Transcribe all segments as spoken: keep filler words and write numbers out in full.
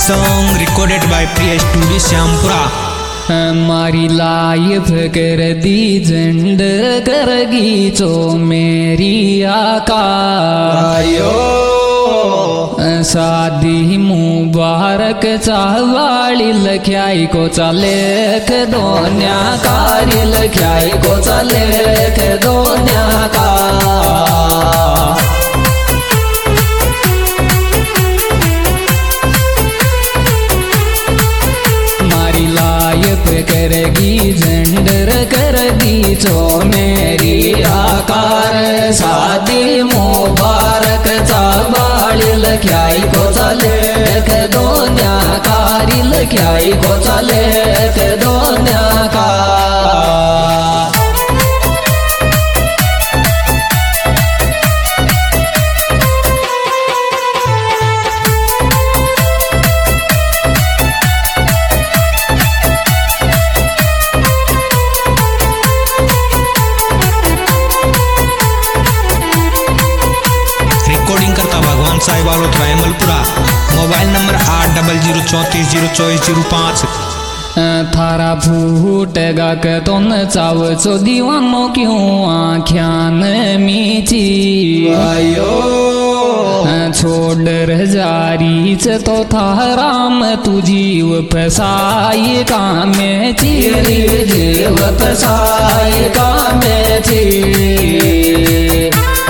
song recorded by Priya Studio Syampura. हमारी life कर दी झंड करगी चो मेरी आका आयो शादी मुबारक चाहवाली लख्याई को चले के दोन्या कारी लख्याई को चले के दोन्या का करेगी झंडर करगी चो मेरी आकार शादी मुबारक चाबाली लख्याई को चले के दोन्या कारी लख्याई को चले के दोन्या का साहिब आलोत्रा अमलपुरा। मोबाइल नंबर आठ डबल जीरो चौंतीस जीरो चौबीस जीरो पाँच। थारा फूटेगा के तुम चाव चो दीवानो क्यों आख्यान मीची आयो छोड़ जारी च तो थाराम तू जीव फसाई काम ची जीव फसाई काम ची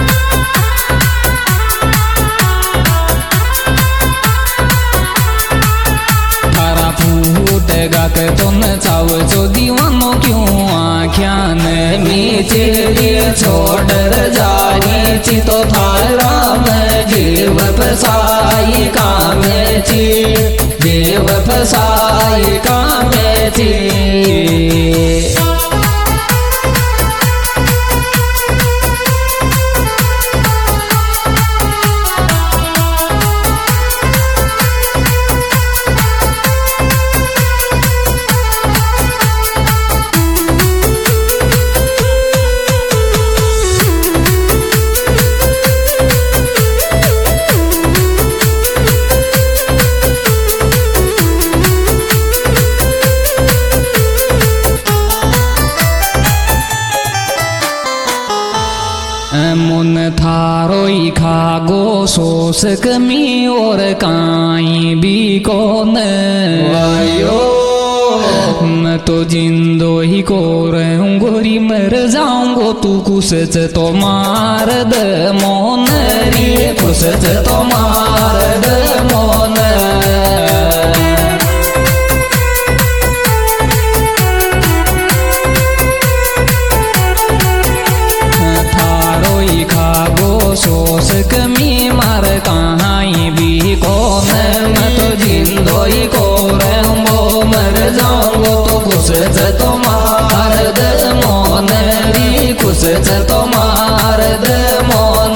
के तुम चाव चो दीवानो क्यों आख्यान मीचेरी छोड़ जारी ची तो थारा में जीव फसाई काम ची जीव फसाई काम ची मुन थारोई खागो सोस कमी और काई भी कौन आयो मैं तो जिंदो ही को रहूं गोरी मर जाऊंगो तू कुछ तो मार दे मोन रे कुछ तो मार दे मोन सोस कमी मार कहाँ भी को मैं तो जिंदोई को रहूंगो मर जाऊंगो तो कुछ तो मार दे मोन री कुछ तो मार दे मोन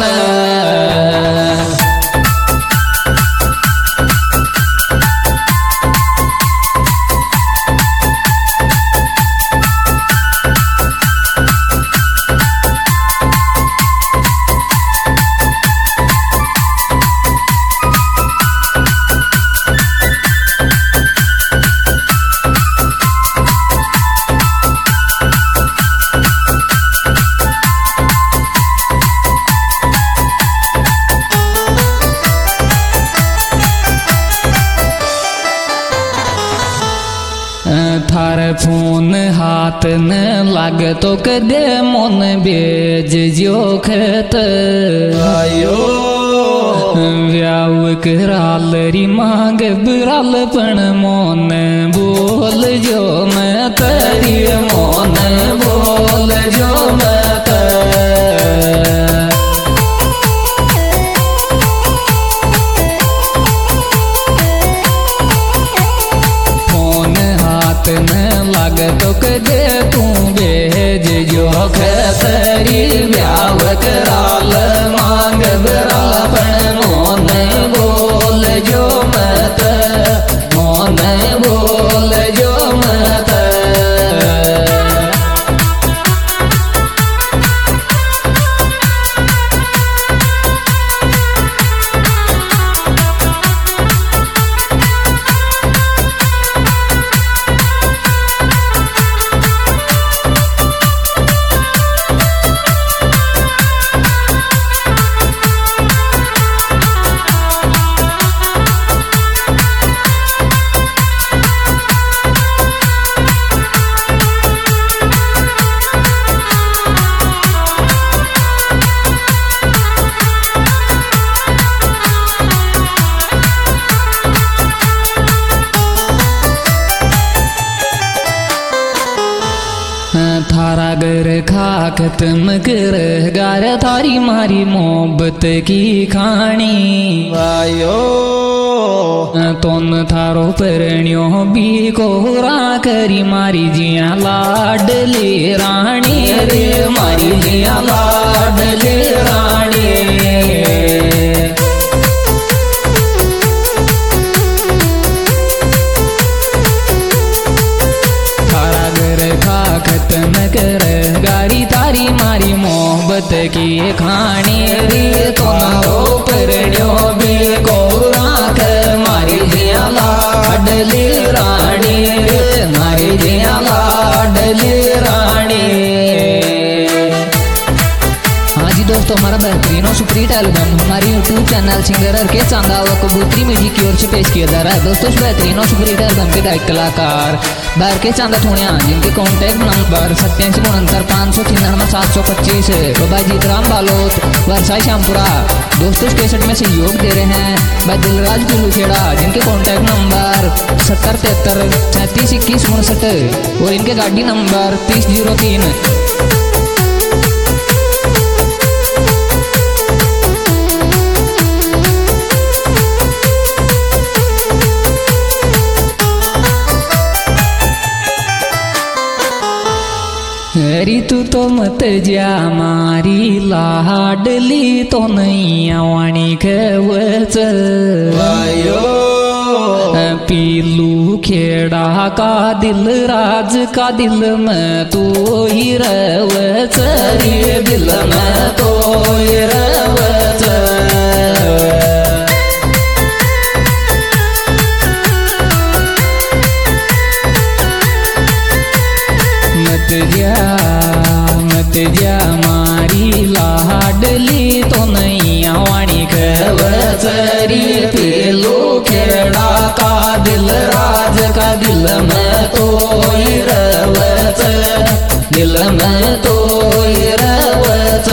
थार फोन हाथ न लाग तो कदे मन बेज जो खत आयो व्याव कराल री मांग बुराल पण मोन बोल जो मैं तरी मोन बोल जो मैं तो कदे तू बेज जो खतरी व्याव कराल मांग बराल पण मोन बोल जो मत मोन बोल जो मत खा खत्म कर गार थारी मारी मोहब्बत की खानी वायो तोन थारो परण्यो भी कोरा करी मारी जिया लाडली रानी रे मारी जिया लाडली रानी थारा घर खा खत्म कर गारी तारी मारी मोहब्बत की खानी रे तोनारो परण्यो भी कोरा मारी जिया लाडली रानी रे मारी जिया लाडली रानी। हाँ जी दोस्तों, हमारा बेहतरीन और सुपरहिट एल्बम हमारी यूट्यूब चैनल सिंगर के चांदा व कबूतरी म्यूजिक की ओर से पेश किया जा रहा है। दोस्तों, इस बेहतरीन और सुपरहिट एल्बम के गायक कलाकार बाहर के चांदा थोड़िया, जिनके कॉन्टैक्ट नंबर सत्यासी उनहत्तर पाँच सौ छिन्नवे सात सौ पच्चीस बाबा जीतराम बालोत वर्षा श्यामपुरा। दोस्तों, इस कैसेट में सहयोग दे रहे हैं भाई दिलराज पिलूखेड़ा, जिनके कॉन्टैक्ट नंबर सत्तर तिहत्तर सैंतीस इक्कीस उनसठ और इनके गाड़ी नंबर तीस जीरो तीन। हरी तू तो मत जा मारी लाडली तो नहीं वाणी खवच वायो पीलू खेड़ा का दिल राज का दिल में तो ही रवच रे दिल में तो ही रवच। मत जा मत जा मारी लाडली तो नहीं वाणी खवचरी पीलू खेड़ा का दिल राज का दिल में तो ही रवच दिल में तो ही रवच।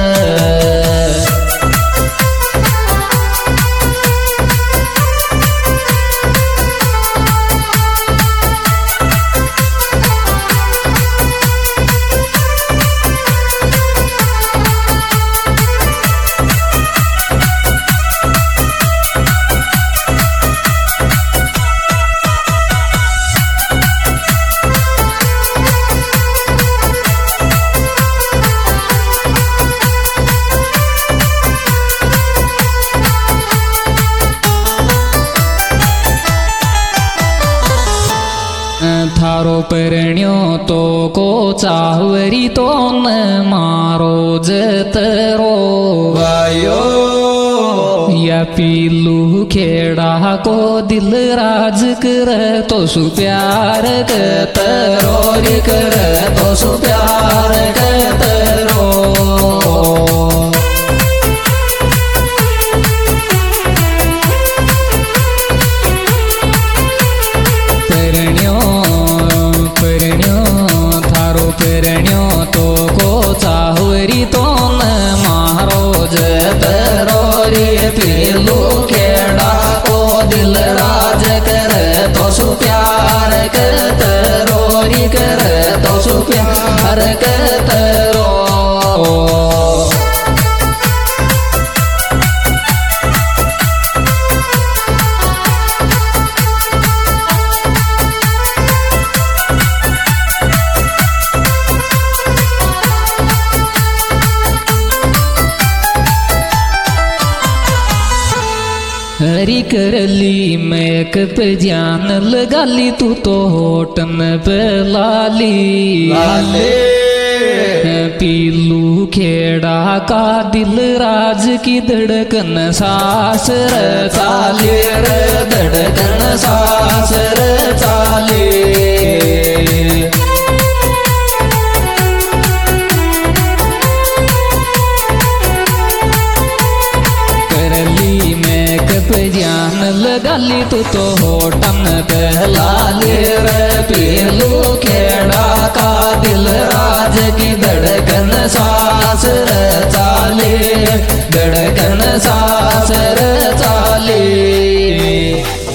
थारो परण्यो तो को चावरी तो न मारो जतरो वायो या पीलू खेड़ा को दिल राज कर तो सु प्यार कतरो रे कर तो सु प्यार कतरो। परण्यो तो को चाहवरी तो न मारो जतरो रे पीलू खेड़ा को दिल राज कर तो सु प्यार कतरो रे कर तो सु प्यार कतरो। हरी करली मेकअप जान लगाली तू तो होटन पे लाली लाले पीलू खेड़ा का दिल राज की धड़कन सास र चाले रे धड़कन सास र चाले। जान लगाली तू तो होटन पे लाले रे पीलू खेड़ा का दिल राज की धड़कन सास र चाले धड़कन सास र चाले।